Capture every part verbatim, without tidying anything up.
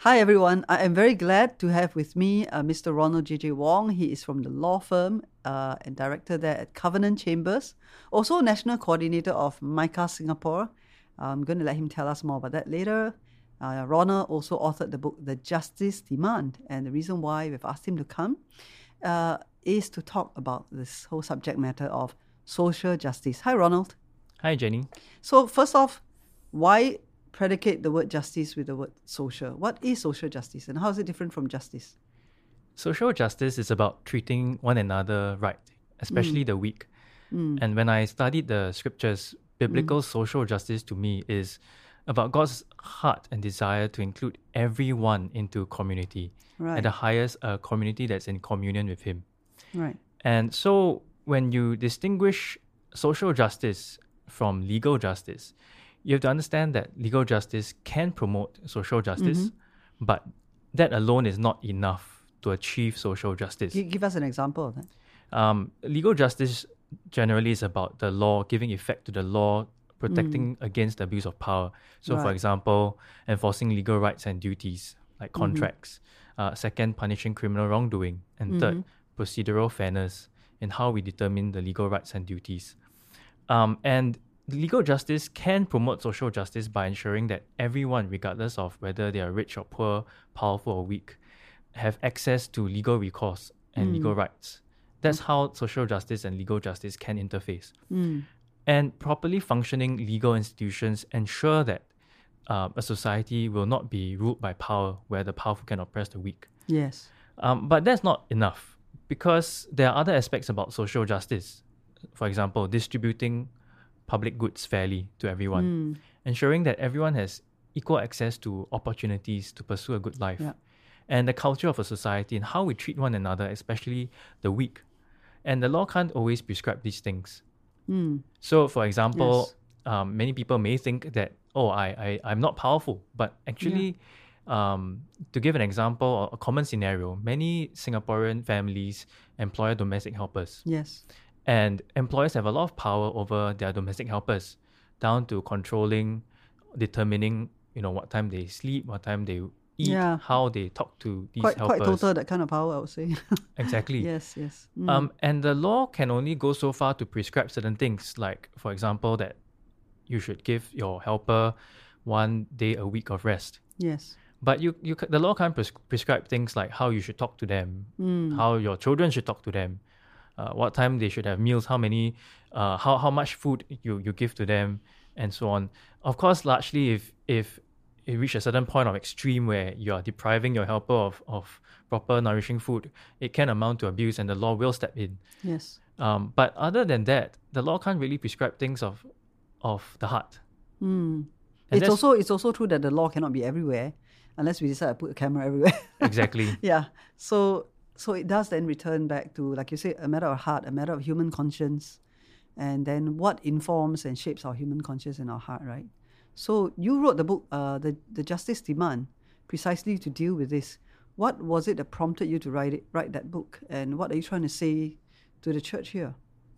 Hi everyone, I am very glad to have with me uh, Mister Ronald J J Wong. He is from the law firm uh, and director there at Covenant Chambers, also national coordinator of MICA Singapore. I'm going to let him tell us more about that later. Uh, Ronald also authored the book The Justice Demand, and the reason why we've asked him to come uh, is to talk about this whole subject matter of social justice. Hi Ronald. Hi Jenny. So first off, why predicate the word justice with the word social? What is social justice and how is it different from justice? Social justice is about treating one another right, especially Mm. the weak. Mm. And when I studied the scriptures, biblical Mm. social justice to me is about God's heart and desire to include everyone into community. Right. At the highest, a community that's in communion with Him. Right. And so when you distinguish social justice from legal justice, you have to understand that legal justice can promote social justice, Mm-hmm. but that alone is not enough to achieve social justice. G- give us an example of that. Um, legal justice generally is about the law, giving effect to the law, protecting Mm. against the abuse of power. So, for Right. example, enforcing legal rights and duties like Mm-hmm. contracts. Uh, second, punishing criminal wrongdoing. And Mm-hmm. third, procedural fairness in how we determine the legal rights and duties. Um, and legal justice can promote social justice by ensuring that everyone, regardless of whether they are rich or poor, powerful or weak, have access to legal recourse and Mm. legal rights. That's how social justice and legal justice can interface. Mm. And properly functioning legal institutions ensure that uh, a society will not be ruled by power, where the powerful can oppress the weak. Yes. Um, but that's not enough, because there are other aspects about social justice. For example, distributing public goods fairly to everyone, Mm. ensuring that everyone has equal access to opportunities to pursue a good life, Yeah. and the culture of a society and how we treat one another, especially the weak. And the law can't always prescribe these things. Mm. So, for example, Yes. um, many people may think that, oh, I, I, I'm not powerful. But actually, um, to give an example, or a common scenario, many Singaporean families employ domestic helpers. Yes. And employers have a lot of power over their domestic helpers, down to controlling, determining, you know, what time they sleep, what time they eat, Yeah. how they talk to these Quite helpers. quite total, that kind of power, I would say. Exactly. Yes, yes. Mm. Um, and the law can only go so far to prescribe certain things, like, for example, that you should give your helper one day a week of rest. Yes. But you, you, ca- the law can't pres- prescribe things like how you should talk to them, Mm. how your children should talk to them, uh, what time they should have meals, how many, uh, how how much food you, you give to them, and so on. Of course, largely if if it reach a certain point of extreme where you are depriving your helper of, of proper nourishing food, it can amount to abuse, and the law will step in. Yes. Um, but other than that, the law can't really prescribe things of of the heart. Mm. And It's that's- also it's also true that the law cannot be everywhere unless we decide to put a camera everywhere. Exactly. Yeah. So so it does then return back to, like you say, a matter of heart, a matter of human conscience, and then what informs and shapes our human conscience and our heart, right? So you wrote the book, uh, the the Justice Demand, precisely to deal with this. What was it that prompted you to write it, write that book, and what are you trying to say to the church here?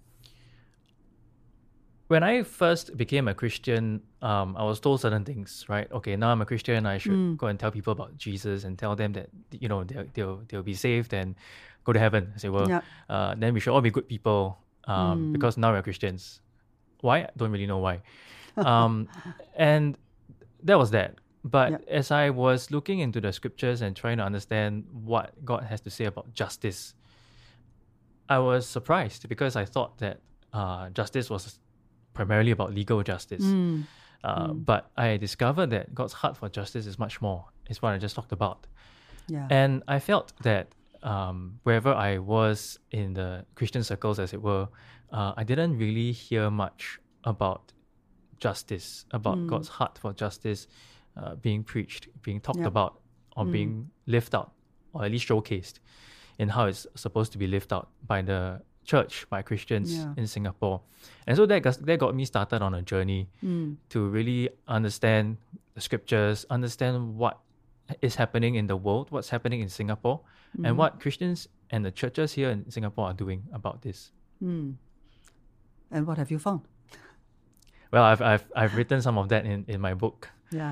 When I first became a Christian, um, I was told certain things, right? Okay, now I'm a Christian, I should Mm. go and tell people about Jesus and tell them that, you know, they'll, they'll, they'll be saved and go to heaven. I say, well, Yeah. uh, then we should all be good people um, Mm. because now we're Christians. Why? I don't really know why. Um, and that was that. But Yeah. as I was looking into the scriptures and trying to understand what God has to say about justice, I was surprised because I thought that uh, justice was primarily about legal justice. Mm. Uh, But I discovered that God's heart for justice is much more. It's what I just talked about. Yeah. And I felt that um, wherever I was in the Christian circles, as it were, uh, I didn't really hear much about justice, about God's heart for justice uh, being preached, being talked Yep. about, or being lived out, or at least showcased in how it's supposed to be lived out by the church, by Christians Yeah. in Singapore. And so that got, that got me started on a journey Mm. to really understand the scriptures, understand what is happening in the world, what's happening in Singapore, and what Christians and the churches here in Singapore are doing about this. Mm. And what have you found? Well, I've I've I've written some of that in, in my book. Yeah.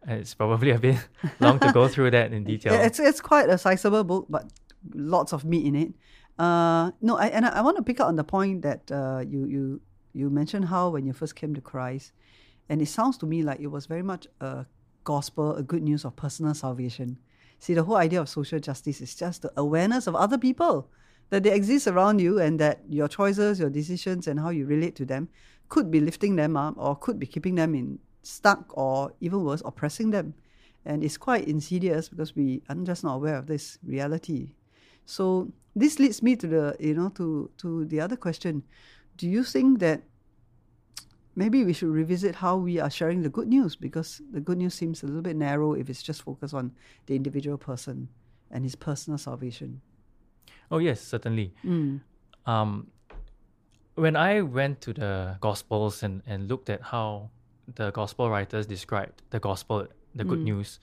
It's probably a bit long to go through that in detail. It's it's quite a sizable book, but lots of meat in it. Uh, no, I, and I, I want to pick up on the point that uh, you you you mentioned how when you first came to Christ, and it sounds to me like it was very much a gospel, a good news of personal salvation. See, the whole idea of social justice is just the awareness of other people, that they exist around you, and that your choices, your decisions, and how you relate to them could be lifting them up or could be keeping them in stuck, or even worse, oppressing them. And it's quite insidious because we are just not aware of this reality. So this leads me to the, you know, to, to the other question. Do you think that maybe we should revisit how we are sharing the good news? Because the good news seems a little bit narrow if it's just focused on the individual person and his personal salvation. Oh, yes, certainly. Mm. Um, when I went to the Gospels and, and looked at how the Gospel writers described the Gospel, the good Mm. news,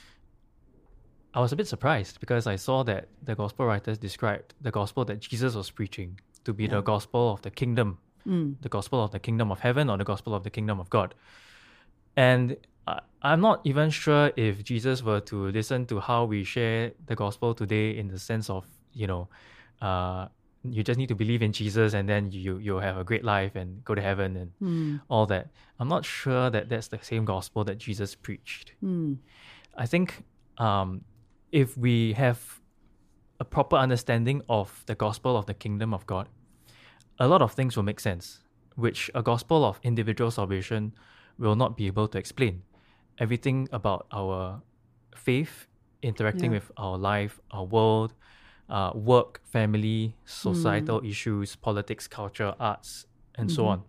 I was a bit surprised because I saw that the Gospel writers described the Gospel that Jesus was preaching to be Yeah. the Gospel of the kingdom, Mm. the Gospel of the kingdom of heaven, or the Gospel of the kingdom of God. And I, I'm not even sure if Jesus were to listen to how we share the Gospel today, in the sense of, you know, uh, you just need to believe in Jesus and then you, you'll have a great life and go to heaven and Mm. all that. I'm not sure that that's the same gospel that Jesus preached. Mm. I think um, if we have a proper understanding of the gospel of the kingdom of God, a lot of things will make sense, which a gospel of individual salvation will not be able to explain. Everything about our faith, interacting Yeah. with our life, our world, uh, work, family, societal Mm. issues, politics, culture, arts, and so Mhm. on.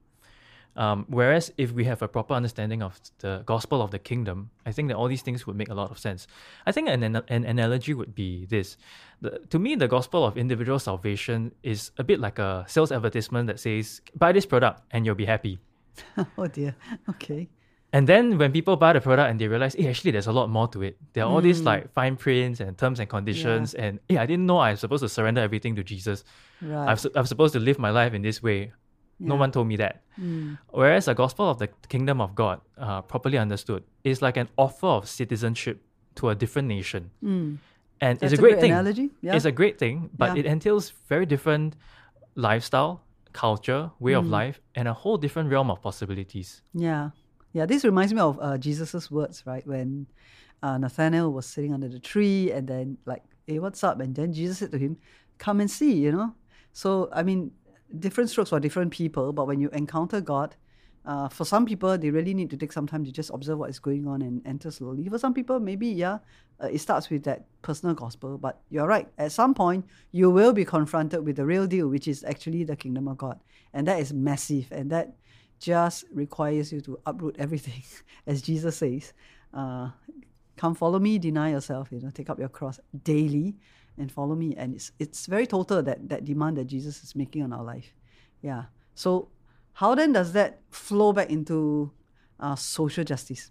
Um, whereas if we have a proper understanding of the gospel of the kingdom, I think that all these things would make a lot of sense. I think an, an, an analogy would be this. The, to me, the gospel of individual salvation is a bit like a sales advertisement that says, buy this product and you'll be happy. Oh dear. Okay. And then when people buy the product and they realize, hey, actually, there's a lot more to it. There are all these Mm. like fine prints and terms and conditions. And hey, I didn't know I'm supposed to surrender everything to Jesus. Right. I've, su- I'm supposed to live my life in this way. No Yeah. one told me that. Mm. Whereas the gospel of the kingdom of God, uh, properly understood, is like an offer of citizenship to a different nation. Mm. And That's it's a great, thing. analogy. Yeah. It's a great thing, but Yeah. it entails very different lifestyle, culture, way of Mm. life, and a whole different realm of possibilities. Yeah. Yeah, this reminds me of uh, Jesus' words, right? When uh, Nathanael was sitting under the tree and then like, hey, what's up? And then Jesus said to him, come and see, you know? So, I mean, different strokes for different people, but when you encounter God, uh, for some people, they really need to take some time to just observe what is going on and enter slowly. For some people, maybe, yeah, uh, it starts with that personal gospel, but you're right. At some point, you will be confronted with the real deal, which is actually the kingdom of God. And that is massive, and that just requires you to uproot everything, as Jesus says. Uh, come follow me, deny yourself, you know, take up your cross daily and follow me. And it's it's very total, that, that demand that Jesus is making on our life. Yeah. So how then does that flow back into uh, social justice?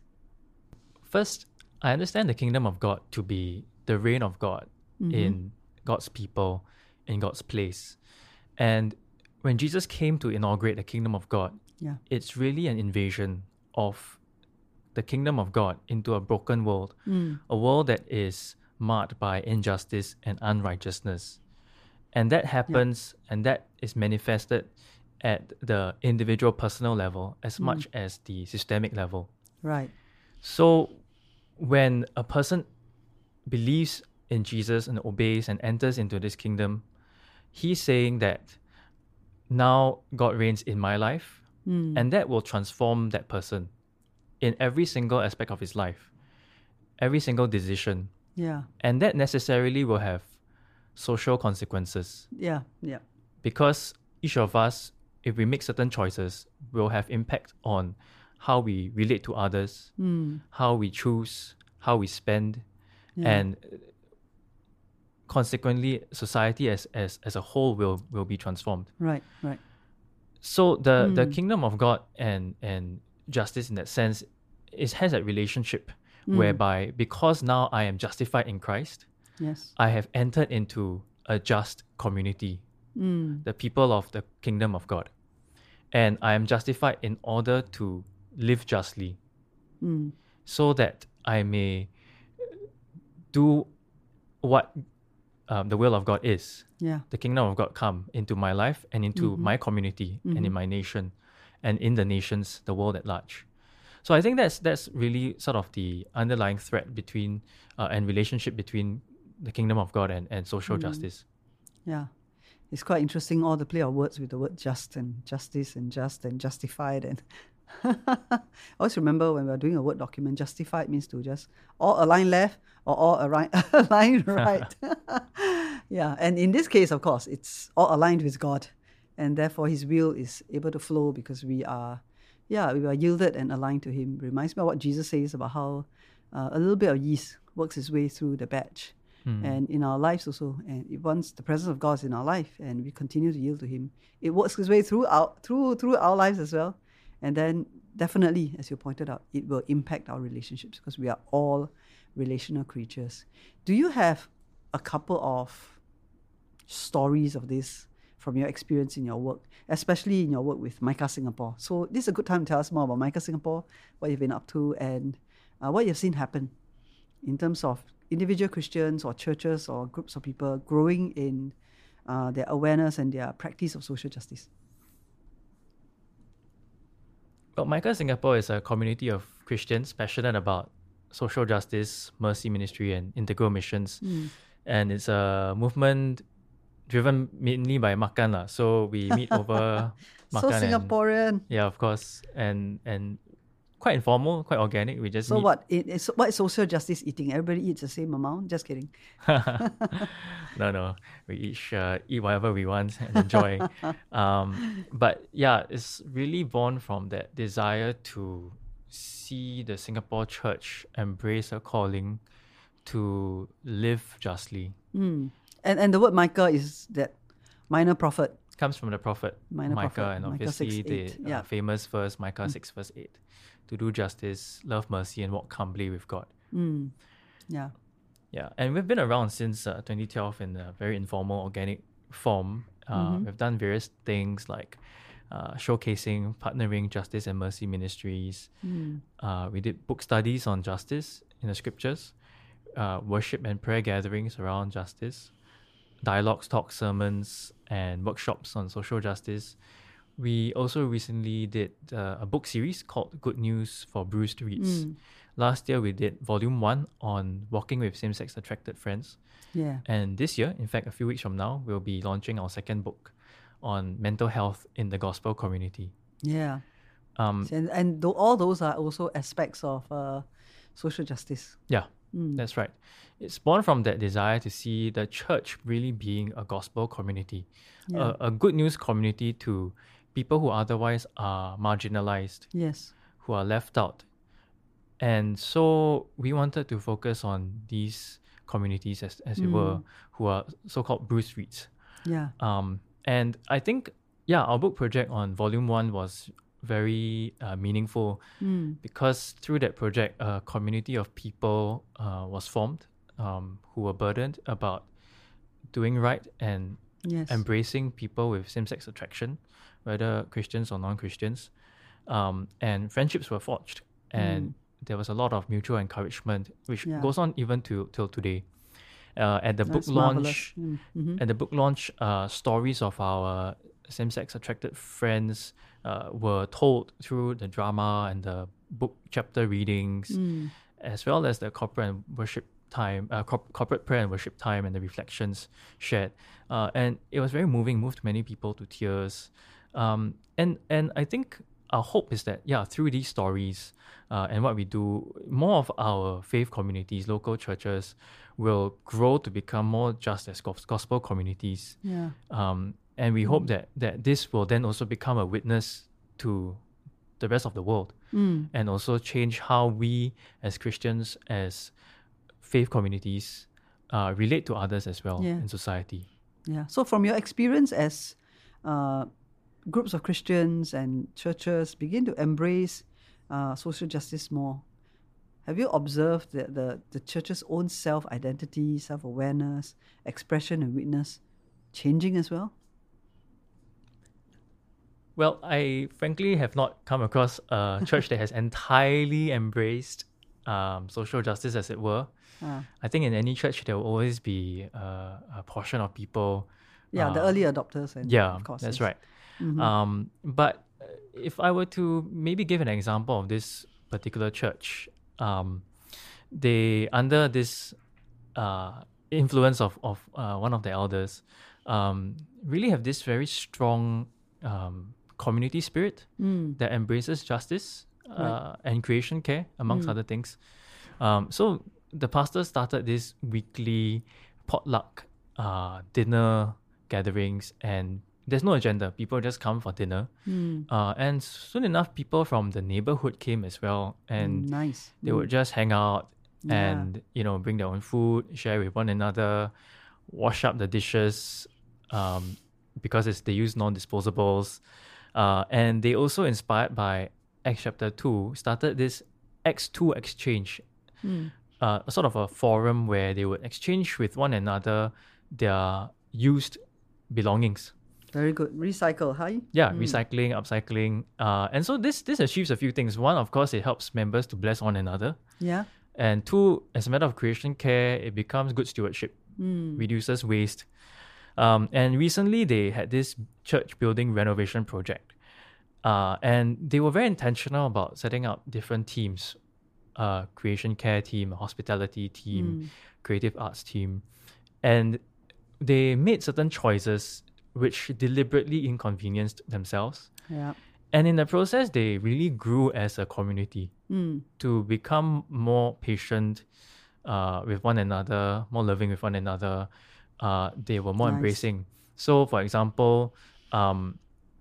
First, I understand the kingdom of God to be the reign of God Mm-hmm. in God's people, in God's place. And when Jesus came to inaugurate the kingdom of God, Yeah. it's really an invasion of the kingdom of God into a broken world, Mm. a world that is marked by injustice and unrighteousness. And that happens and that is manifested at the individual personal level as Mm. much as the systemic level. Right. So when a person believes in Jesus and obeys and enters into this kingdom, he's saying that now God reigns in my life, Mm. and that will transform that person in every single aspect of his life, every single decision. Yeah. And that necessarily will have social consequences, Yeah. Yeah. because each of us, if we make certain choices, will have impact on how we relate to others, Mm. how we choose, how we spend, Yeah. and consequently society as, as, as a whole will, will be transformed. Right. Right. So the, the Mm. kingdom of God and, and justice in that sense is has that relationship Mm. whereby because now I am justified in Christ, Yes. I have entered into a just community, Mm. the people of the kingdom of God. And I am justified in order to live justly, Mm. so that I may do what um, the will of God is. Yeah. The kingdom of God come into my life and into Mm-hmm. my community Mm-hmm. and in my nation and in the nations, the world at large. So I think that's that's really sort of the underlying thread between uh, and relationship between the kingdom of God and, and social Mm. justice. Yeah. It's quite interesting, all the play of words with the word just and justice and just and justified. And I always remember when we were doing a Word document, justified means to just all align left or all align, align right. Yeah. And in this case, of course, it's all aligned with God. And therefore his will is able to flow because we are, yeah, we are yielded and aligned to him. Reminds me of what Jesus says about how uh, a little bit of yeast works its way through the batch. Hmm. And in our lives also, and it, once the presence of God is in our life and we continue to yield to him, it works its way through our, through, through our lives as well. And then definitely, as you pointed out, it will impact our relationships because we are all relational creatures. Do you have a couple of stories of this from your experience in your work, especially in your work with Micah Singapore? So this is a good time to tell us more about Micah Singapore, what you've been up to, and uh, what you've seen happen in terms of individual Christians or churches or groups of people growing in uh, their awareness and their practice of social justice. Well, Micah Singapore is a community of Christians passionate about social justice, mercy ministry, and integral missions. Mm. And it's a movement driven mainly by Makan. La. So we meet over Makan. So and, Singaporean. yeah, of course. And and quite informal, quite organic. We just So meet. what? It, it's, what is social justice eating? Everybody eats the same amount? Just kidding. no, no. We each uh, eat whatever we want and enjoy. um, but yeah, it's really born from that desire to see the Singapore church embrace a calling to live justly. Mm. And and the word Micah is that minor prophet. Comes from the prophet Minor Micah, prophet, and Micah obviously six, the eight, uh, yeah. famous verse Micah six verse eight, to do justice, love mercy, and walk humbly with God. Mm. Yeah. Yeah, and we've been around since uh, twenty twelve in a very informal, organic form. Uh, Mm-hmm. We've done various things like uh, showcasing, partnering justice and mercy ministries. Mm. Uh, we did book studies on justice in the scriptures, uh, worship and prayer gatherings around justice, dialogues, talks, sermons, and workshops on social justice. We also recently did uh, a book series called Good News for Bruised Reeds. Mm. Last year, we did volume one on walking with same-sex attracted friends. Yeah. And this year, in fact, a few weeks from now, we'll be launching our second book on mental health in the gospel community. Yeah. Um, And, and th- all those are also aspects of uh, social justice. yeah, Mm. that's right. It's born from that desire to see the church really being a gospel community, Yeah. a, a good news community to people who otherwise are marginalized, Yes. who are left out. And so we wanted to focus on these communities, as, as it were, who are so-called bruised reeds. Yeah. Um, and I think, yeah, our book project on volume one was very uh, meaningful Mm. because through that project, a community of people uh, was formed um, who were burdened about doing right and Yes. embracing people with same-sex attraction, whether Christians or non-Christians. Um, and friendships were forged. And Mm. there was a lot of mutual encouragement, which Yeah. goes on even to till today. Uh, at the That's book marvelous. launch, Mm. Mhm. at the book launch, uh, stories of our same-sex attracted friends uh, were told through the drama and the book chapter readings, Mm. as well as the corporate and worship time, uh, corp- corporate prayer and worship time, and the reflections shared. Uh, and it was very moving, moved many people to tears. Um, and and I think our hope is that, yeah, through these stories uh, and what we do, more of our faith communities, local churches, will grow to become more just as gos- gospel communities. Yeah. Um, and we hope that, that this will then also become a witness to the rest of the world Mm. and also change how we as Christians, as faith communities, uh, relate to others as well Yeah. in society. Yeah. So from your experience as uh, groups of Christians and churches begin to embrace uh, social justice more, have you observed that the, the church's own self-identity, self-awareness, expression and witness changing as well? Well, I frankly have not come across a church that has entirely embraced um, social justice, as it were. Ah. I think in any church there will always be uh, a portion of people. Yeah, the uh, early adopters. And Yeah, of course, that's yes. right. Um, but uh, if I were to maybe give an example of this particular church, um, they under this uh, influence of of uh, one of the elders, um, really have this very strong um, community spirit that embraces justice uh, and creation care, amongst other things. Um, so the pastor started this weekly potluck uh, dinner gatherings, and there's no agenda. People just come for dinner. Uh, and soon enough, people from the neighborhood came as well, and Nice. they would just hang out Yeah. and, you know, bring their own food, share with one another, wash up the dishes, um, because it's, they use non-disposables. Uh, and they also, inspired by Acts chapter two, started this Acts two exchange, uh, a sort of a forum where they would exchange with one another their used belongings. Very good. Recycle, hi? Yeah, recycling, upcycling. Uh, and so this this achieves a few things. One, of course, it helps members to bless one another. Yeah. And two, as a matter of creation care, it becomes good stewardship, reduces waste. Um, and recently, they had this church building renovation project. Uh, and they were very intentional about setting up different teams, uh, creation care team, hospitality team, creative arts team. And they made certain choices which deliberately inconvenienced themselves. Yeah. And in the process, they really grew as a community to become more patient uh, with one another, more loving with one another. Uh, they were more Nice. embracing. So, for example, um,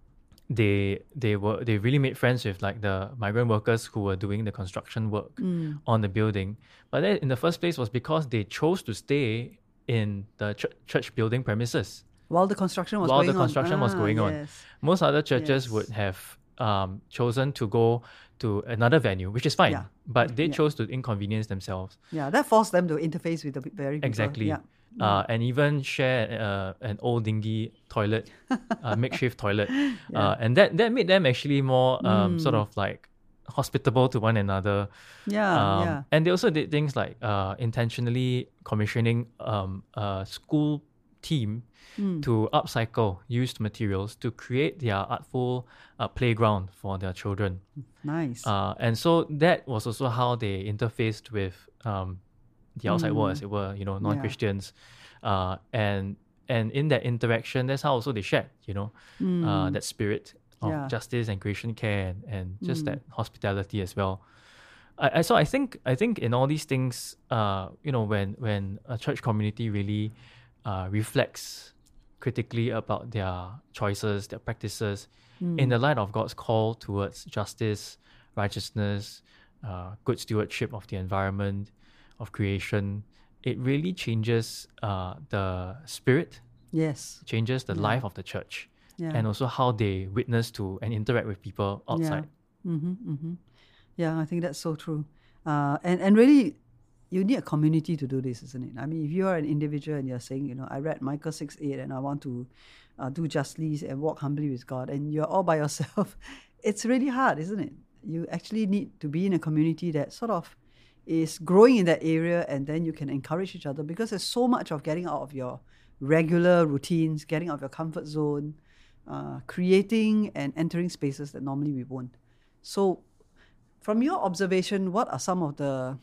they they were they really made friends with like the migrant workers who were doing the construction work on the building. But that in the first place was because they chose to stay in the ch- church building premises While the construction was while going the construction on. was Ah, going on. yes. Most other churches Yes. would have um, chosen to go to another venue, which is fine. Yeah. But they Yeah. chose to inconvenience themselves. Yeah, that forced them to interface with the very people. Exactly. Yeah. Uh, and even share uh, an old dingy toilet, a makeshift toilet. Uh, and that, that made them actually more um, sort of like hospitable to one another. Yeah, Um, yeah. And they also did things like uh, intentionally commissioning um, a school team to upcycle used materials to create their artful uh, playground for their children. Nice. Uh, and so that was also how they interfaced with um, the outside world, as it were, you know, non-Christians. Uh, and and in that interaction, that's how also they shared, you know, uh, that spirit of Yeah. justice and creation care and, and just that hospitality as well. I, I so I think I think in all these things, uh, you know, when when a church community really uh, reflects critically about their choices, their practices, in the light of God's call towards justice, righteousness, uh, good stewardship of the environment, of creation, it really changes uh, the spirit, yes. changes the life of the church, Yeah. and also how they witness to and interact with people outside. Yeah. Mm-hmm, mm-hmm. Yeah, I think that's so true. Uh, and, and really, you need a community to do this, isn't it? I mean, if you are an individual and you're saying, you know, I read Micah six eight and I want to uh, do justly and walk humbly with God, and you're all by yourself, it's really hard, isn't it? You actually need to be in a community that sort of is growing in that area, and then you can encourage each other, because there's so much of getting out of your regular routines, getting out of your comfort zone, uh, creating and entering spaces that normally we won't. So from your observation, what are some of the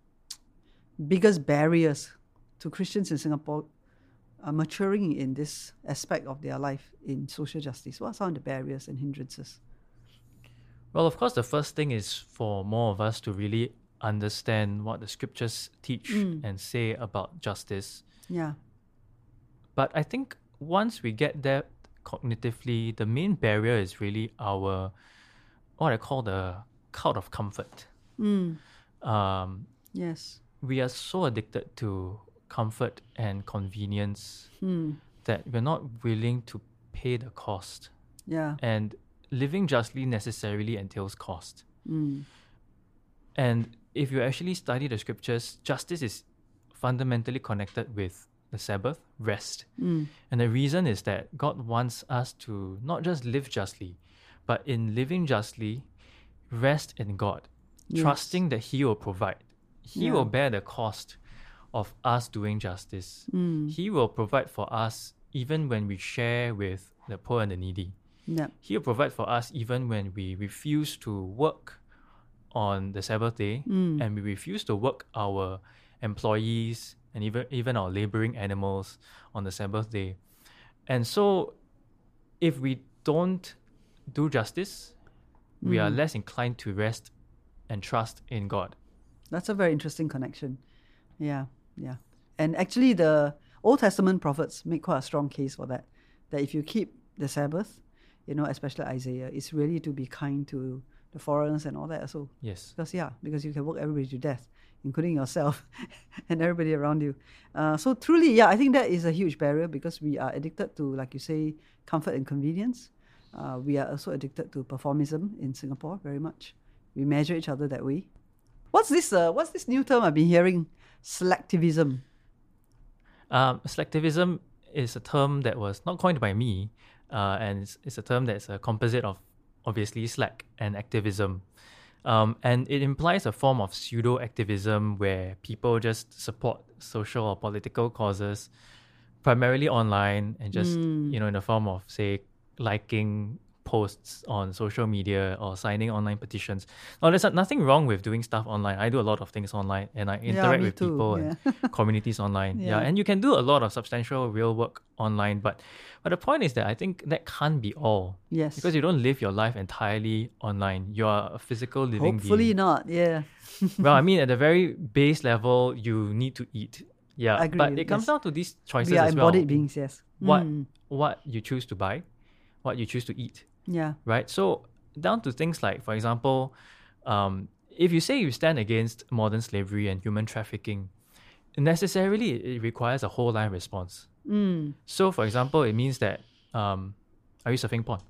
biggest barriers to Christians in Singapore uh, maturing in this aspect of their life in social justice? What are some of the barriers and hindrances? Well, of course, the first thing is for more of us to really understand what the scriptures teach and say about justice. Yeah. But I think once we get there cognitively, the main barrier is really our, what I call the cult of comfort. Um, Yes. we are so addicted to comfort and convenience that we're not willing to pay the cost. Yeah. And living justly necessarily entails cost. And if you actually study the scriptures, justice is fundamentally connected with the Sabbath, rest. And the reason is that God wants us to not just live justly, but in living justly, rest in God, Yes. trusting that He will provide He Yeah. will bear the cost of us doing justice. Mm. He will provide for us even when we share with the poor and the needy. Yeah. He will provide for us even when we refuse to work on the Sabbath day Mm. and we refuse to work our employees and even even our laboring animals on the Sabbath day. And so if we don't do justice, we are Mm. less inclined to rest and trust in God. That's a very interesting connection. Yeah, yeah. And actually, the Old Testament prophets make quite a strong case for that. That if you keep the Sabbath, you know, especially Isaiah, it's really to be kind to the foreigners and all that. So, Yes. because yeah, because you can work everybody to death, including yourself and everybody around you. Uh, so truly, yeah, I think that is a huge barrier because we are addicted to, like you say, comfort and convenience. Uh, we are also addicted to performism in Singapore very much. We measure each other that way. What's this? Uh, what's this new term I've been hearing? Selectivism. Um, selectivism is a term that was not coined by me, uh, and it's, it's a term that's a composite of obviously slack and activism. Um, and it implies a form of pseudo-activism where people just support social or political causes primarily online and just, Mm. you know, in the form of, say, liking posts on social media or signing online petitions. Now, there's nothing wrong with doing stuff online. I do a lot of things online and I interact me with too, people yeah. and communities online. Yeah. Yeah. And you can do a lot of substantial real work online. But, but the point is that I think that can't be all. Yes. Because you don't live your life entirely online. You are a physical living Hopefully being. not. Yeah. Well, I mean, at the very base level, you need to eat. Yeah. I agree, But it comes yes. down to these choices We are as well. embodied beings. Yes. What Mm. what you choose to buy, what you choose to eat, Yeah. right? So down to things like, for example, um, if you say you stand against modern slavery and human trafficking, necessarily it requires a whole line response. Mm. So, for example, it means that um, are you surfing porn?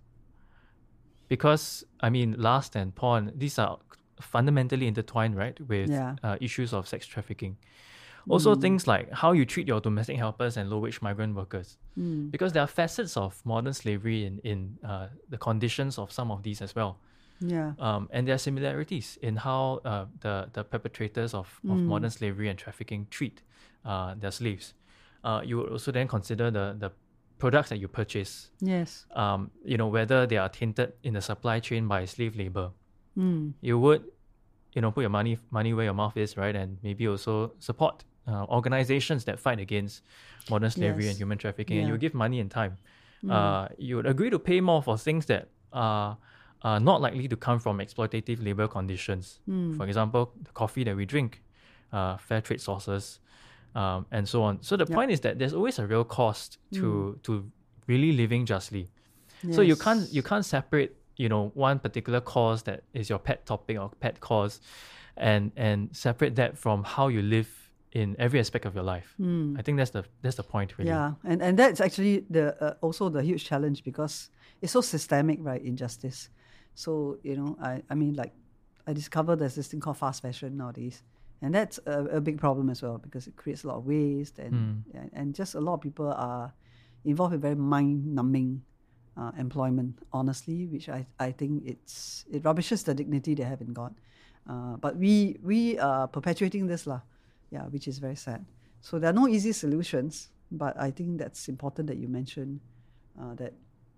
Because I mean, lust and porn, these are fundamentally intertwined, right, with Yeah. uh, issues of sex trafficking. Also, things like how you treat your domestic helpers and low-wage migrant workers. Mm. Because there are facets of modern slavery in, in uh, the conditions of some of these as well. Yeah. Um, and there are similarities in how uh, the, the perpetrators of, of Mm. modern slavery and trafficking treat uh, their slaves. Uh, you would also then consider the, the products that you purchase, Yes. um, you know, whether they are tainted in the supply chain by slave labor. Mm. You would, you know, put your money money where your mouth is, right? And maybe also support uh, organizations that fight against modern slavery Yes. and human trafficking, and Yeah. you give money and time. Mm. Uh, you would agree to pay more for things that are, are not likely to come from exploitative labor conditions. Mm. For example, the coffee that we drink, uh, fair trade sources, um, and so on. So the Yep. point is that there's always a real cost to to really living justly. So you Yes. can't you can't separate, you know, one particular cause that is your pet topic or pet cause, and and separate that from how you live in every aspect of your life. Mm. I think that's the that's the point, really. Yeah, and and that's actually the uh, also the huge challenge because it's so systemic, right? Injustice. So you know, I I mean, like, I discovered there's this thing called fast fashion nowadays, and that's a, a big problem as well because it creates a lot of waste and Mm. and, and just a lot of people are involved in very mind-numbing uh, employment. Honestly, which I I think it's it rubbishes the dignity they have in God. Uh, but we we are perpetuating this lah, yeah, which is very sad. So there are no easy solutions, but I think that's important that you mention uh, that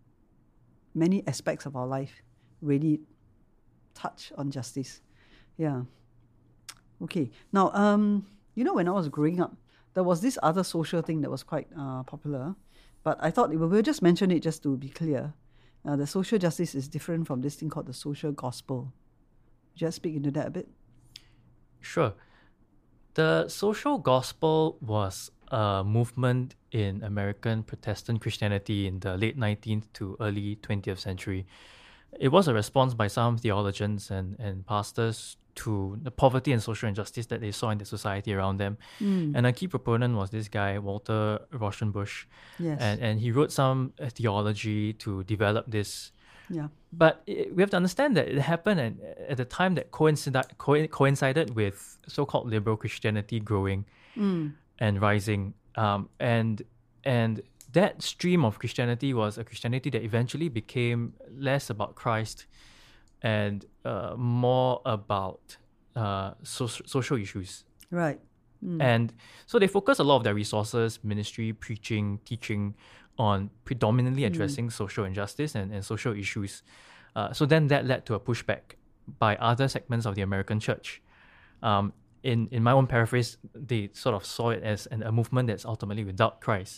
many aspects of our life really touch on justice. Yeah. Okay. Now, um, you know, when I was growing up, there was this other social thing that was quite uh, popular, but I thought we'll just mention it just to be clear. Uh, the social justice is different from this thing called the social gospel. Just speak into that a bit. Sure. The social gospel was a movement in American Protestant Christianity in the late nineteenth to early twentieth century. It was a response by some theologians and, and pastors to the poverty and social injustice that they saw in the society around them. Mm. And a key proponent was this guy, Walter Rauschenbusch. Yes. And, and he wrote some uh, theology to develop this. Yeah. But it, we have to understand that it happened at, at the time that coincided, co- coincided with so-called liberal Christianity growing Mm. and rising. Um, and and that stream of Christianity was a Christianity that eventually became less about Christ and uh, more about uh, so- social issues. Right. And so they focus a lot of their resources, ministry, preaching, teaching, on predominantly addressing social injustice and, and social issues. Uh, so then that led to a pushback by other segments of the American church. Um, in, in my own paraphrase, they sort of saw it as an, a movement that's ultimately without Christ.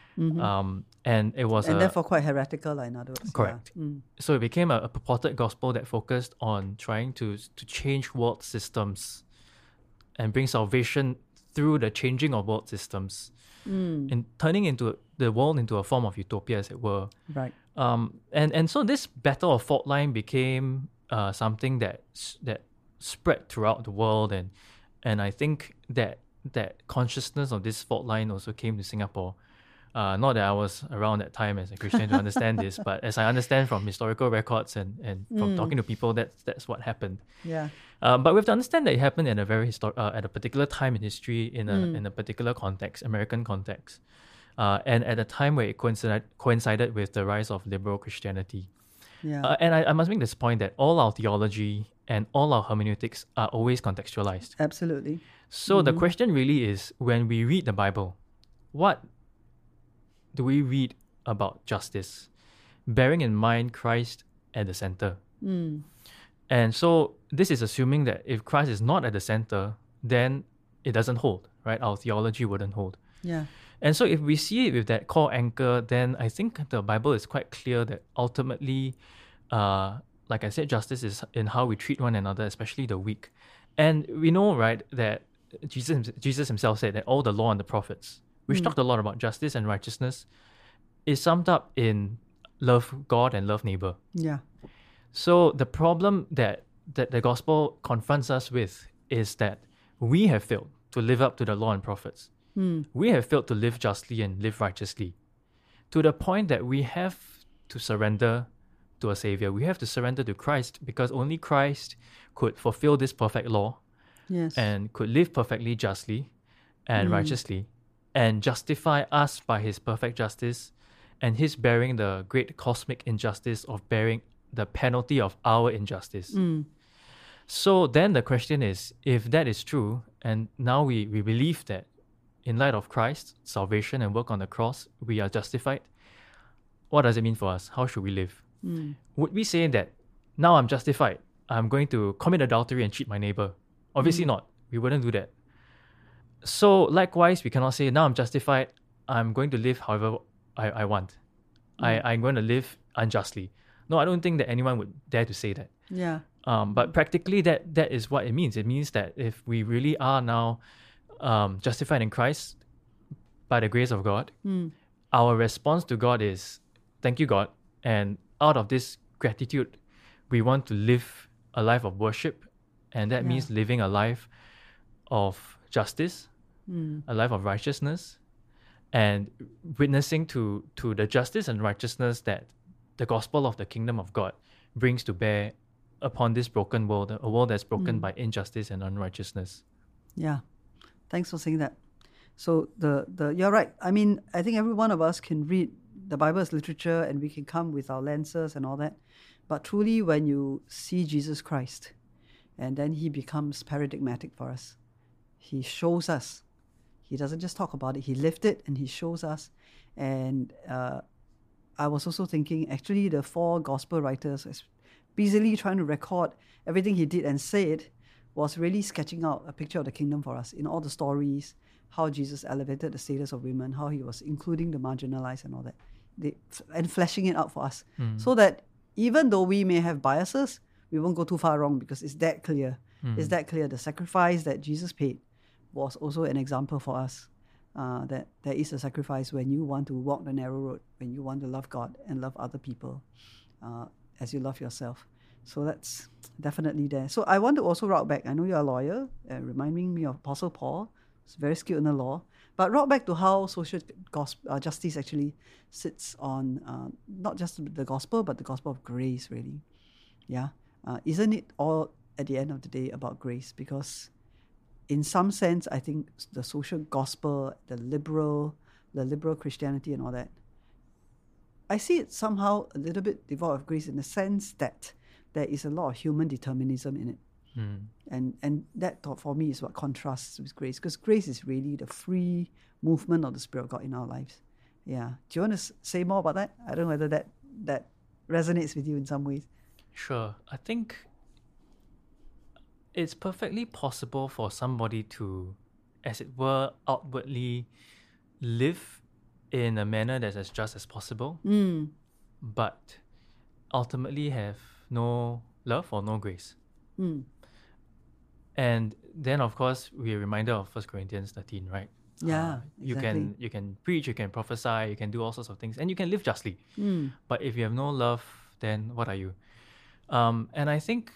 Um, and it was And a, therefore quite heretical, like, in other words. correct. Yeah. Mm. So it became a, a purported gospel that focused on trying to to change world systems and bring salvation through the changing of world systems, Mm. and turning into the world into a form of utopia, as it were. Right. Um, and and so this battle of fault line became uh, something that s- that spread throughout the world, and and I think that that consciousness of this fault line also came to Singapore. Uh, not that I was around that time as a Christian to understand this, but as I understand from historical records and, and from talking to people, that's that's what happened. Yeah. Um, but we have to understand that it happened at a very histor- uh, at a particular time in history, in a in a particular context, American context, uh, and at a time where it coincided coincided with the rise of liberal Christianity. Yeah. Uh, and I, I must make this point that all our theology and all our hermeneutics are always contextualized. Absolutely. So the question really is, when we read the Bible, what do we read about justice, bearing in mind Christ at the center? Mm. And so this is assuming that if Christ is not at the center, then it doesn't hold, right? Our theology wouldn't hold. Yeah. And so if we see it with that core anchor, then I think the Bible is quite clear that ultimately, uh, like I said, justice is in how we treat one another, especially the weak. And we know, right, that Jesus Jesus himself said that all the law and the prophets, which talked a lot about justice and righteousness, is summed up in love God and love neighbor. Yeah. So the problem that, that the gospel confronts us with is that we have failed to live up to the law and prophets. Mm. We have failed to live justly and live righteously, to the point that we have to surrender to a savior. We have to surrender to Christ, because only Christ could fulfill this perfect law Yes. and could live perfectly justly and righteously, and justify us by his perfect justice and his bearing the great cosmic injustice of bearing the penalty of our injustice. Mm. So then the question is, if that is true, and now we, we believe that in light of Christ's salvation and work on the cross, we are justified, what does it mean for us? How should we live? Mm. Would we say that now I'm justified, I'm going to commit adultery and cheat my neighbor? Obviously not. We wouldn't do that. So likewise, we cannot say, now I'm justified, I'm going to live however I, I want. I, I'm going to live unjustly. No, I don't think that anyone would dare to say that. Yeah. Um, but practically, that that is what it means. It means that if we really are now um, justified in Christ by the grace of God, Mm. our response to God is, thank you, God. And out of this gratitude, we want to live a life of worship. And that Yeah. means living a life of justice, Mm. a life of righteousness, and witnessing to, to the justice and righteousness that the gospel of the kingdom of God brings to bear upon this broken world, a world that's broken by injustice and unrighteousness. Yeah. Thanks for saying that. So the, the you're right. I mean, I think every one of us can read the Bible as literature, and we can come with our lenses and all that. But truly, when you see Jesus Christ, and then he becomes paradigmatic for us, he shows us. He doesn't just talk about it, he lived it and he shows us. And uh, I was also thinking, actually, the four gospel writers was busily trying to record everything he did and said, was really sketching out a picture of the kingdom for us in all the stories, how Jesus elevated the status of women, how he was including the marginalized and all that, they, and fleshing it out for us. Mm. So that even though we may have biases, we won't go too far wrong, because it's that clear. Mm. It's that clear. The sacrifice that Jesus paid was also an example for us, uh, that there is a sacrifice when you want to walk the narrow road, when you want to love God and love other people uh, as you love yourself. So that's definitely there. So I want to also route back. I know you're a lawyer, uh, reminding me of Apostle Paul. He's very skilled in the law. But route back to how social gospel, uh, justice actually sits on uh, not just the gospel, but the gospel of grace, really. Yeah. Uh, isn't it all at the end of the day about grace? Because in some sense, I think the social gospel, the liberal, the liberal Christianity and all that, I see it somehow a little bit devoid of grace, in the sense that there is a lot of human determinism in it. Mm. And and that thought for me is what contrasts with grace, because grace is really the free movement of the Spirit of God in our lives. Yeah. Do you want to s- say more about that? I don't know whether that that resonates with you in some ways. Sure. I think it's perfectly possible for somebody to, as it were, outwardly live in a manner that's as just as possible, Mm. but ultimately have no love or no grace. Mm. And then, of course, we're reminded of First Corinthians thirteen, right? Yeah, Uh, you exactly. can you can preach, you can prophesy, you can do all sorts of things, and you can live justly. Mm. But if you have no love, then what are you? Um, and I think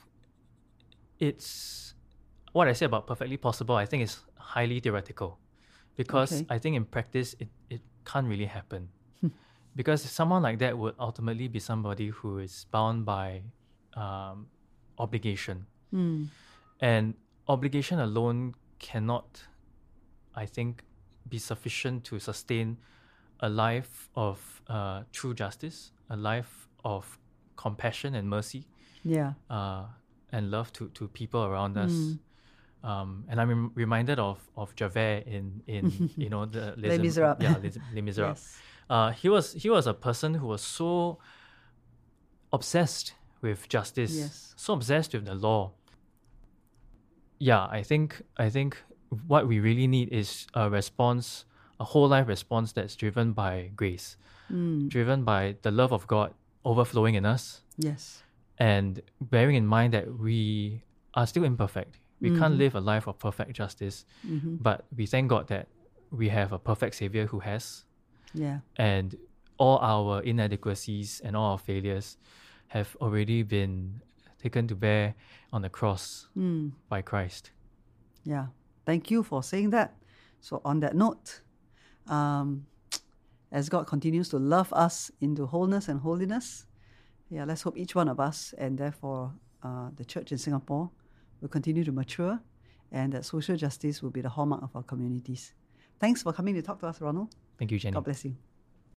it's what I say about perfectly possible. I think is highly theoretical, because Okay. I think in practice it, it can't really happen. Because someone like that would ultimately be somebody who is bound by um, obligation. Mm. And obligation alone cannot, I think, be sufficient to sustain a life of uh, true justice, a life of compassion and mercy, Yeah. uh, and love to, to people around us. Mm. Um, and I'm rem- reminded of of Javert in in you know the Les Miserables. yeah Les, Les Miserables. Yes. Uh, he was he was a person who was so obsessed with justice, Yes. so obsessed with the law. Yeah, I think I think what we really need is a response, a whole life response that's driven by grace, Mm. driven by the love of God overflowing in us, Yes. and bearing in mind that we are still imperfect. We Mm-hmm. can't live a life of perfect justice, Mm-hmm. but we thank God that we have a perfect Savior who has, Yeah. and all our inadequacies and all our failures have already been taken to bear on the cross Mm. by Christ. Yeah. Thank you for saying that. So on that note, um, as God continues to love us into wholeness and holiness, yeah, let's hope each one of us, and therefore uh, the church in Singapore, will continue to mature, and that social justice will be the hallmark of our communities. Thanks for coming to talk to us, Ronald. Thank you, Jenny. God bless you.